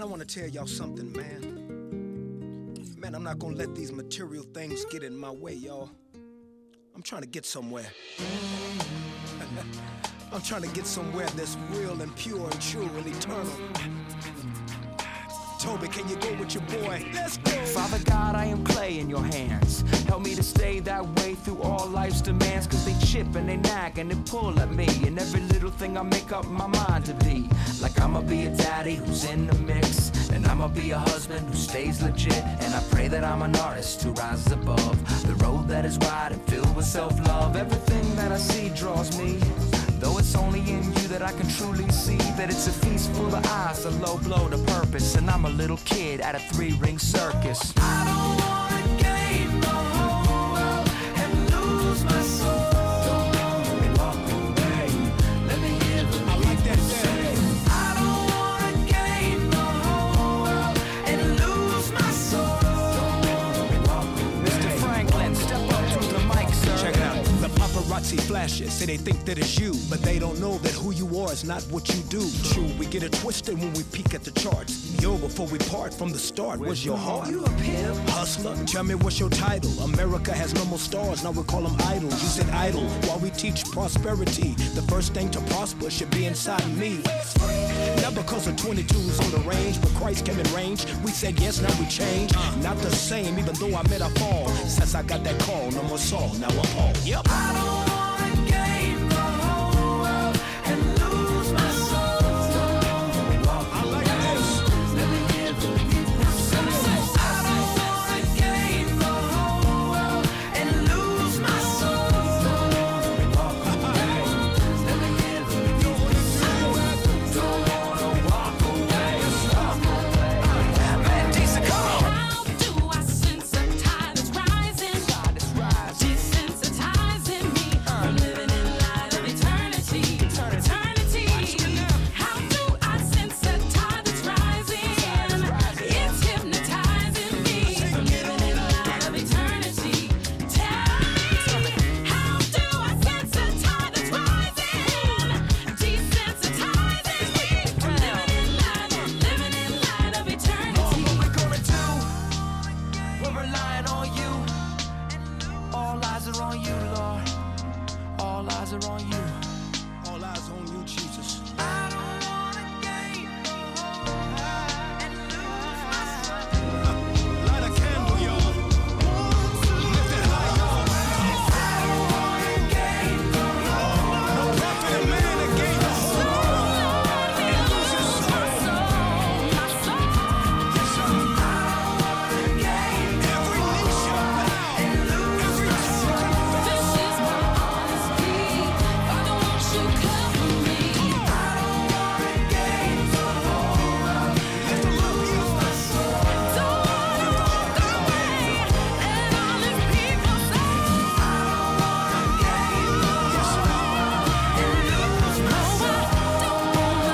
I want to tell y'all something, man. Man, I'm not gonna let these material things get in my way, y'all. I'm trying to get somewhere. I'm trying to get somewhere that's real and pure and true and eternal. Toby, can you go with your boy? Let's go! Father God, I am clay in your hands. Help me to stay that way through all life's demands. Cause they chip and they nag and they pull at me. And every little thing I make up my mind to be. Like I'ma be a daddy who's in the mix. And I'ma be a husband who stays legit. And I pray that I'm an artist who rises above the road that is wide and filled with self-love. Everything that I see draws me. Though it's only in you that I can truly see that it's a feast full of eyes, a low blow to purpose. And I'm a little kid at a 3-ring circus. I don't wanna gain the whole world and lose my soul. Don't wanna walk away. Let me hear the people say. I don't wanna gain the whole world and lose my soul. Don't wanna walk away. Mr. Franklin, step up to the mic, sir. Check it out. The paparazzi flashes, say they think that it's you, but they don't know that who you are is not what you do. True, we get it twisted when we peek at the charts. Yo, before we part from the start, where's your heart? You a pimp? Hustler, tell me what's your title? America has no more stars, now we call them idols. You said idle, while we teach prosperity. The first thing to prosper should be inside me. Not because of 22s on the range, but Christ came in range. We said yes, now we change. Not the same, even though I met a fall. Since I got that call, no more Saul, now I'm Paul. Yep. I don't wanna gain the whole world and lose my soul. I like this. Let me hear the people say. I don't wanna gain the whole world and lose my soul. Let me hear the people say. Don't wanna walk away. Man, decent, come on. How do I sense a tide is rising? Desensitizing me from living in light of eternity. Eternity. How do I sense a tide is rising? It's hypnotizing me from living in light of eternity. Tell me, how do I sense a tide is rising? Desensitizing me from living in light of eternity. What we're gonna do? We're relying on you. All eyes are on you, Lord. All eyes are on you. All eyes on you, Jesus. I don't wanna gain the whole world and lose my soul. Light a candle, y'all. Lift it high, y'all. I don't wanna gain the whole world. No prophet of man that gave the whole world and lose his soul. Yes, sir. Every knee shall bow. Every tongue confess. This is my honest plea. Father, won't you cover me? I don't wanna gain the whole world. Lift him up, y'all. Don't wanna walk away. Let all His people say. I don't wanna gain the whole world and lose my soul. I don't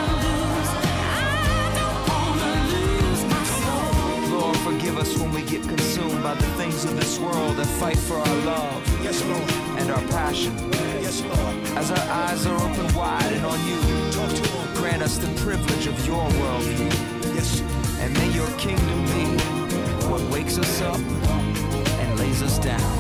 wanna lose my soul. Lord, forgive us when we get consumed by the things of this world that fight for our love Yes, Lord. and our passion. Yes, Lord. As our eyes are open wide and on you, Talk to him. grant us the privilege of your worldview. Yes. And may your kingdom be what wakes us up and lays us down.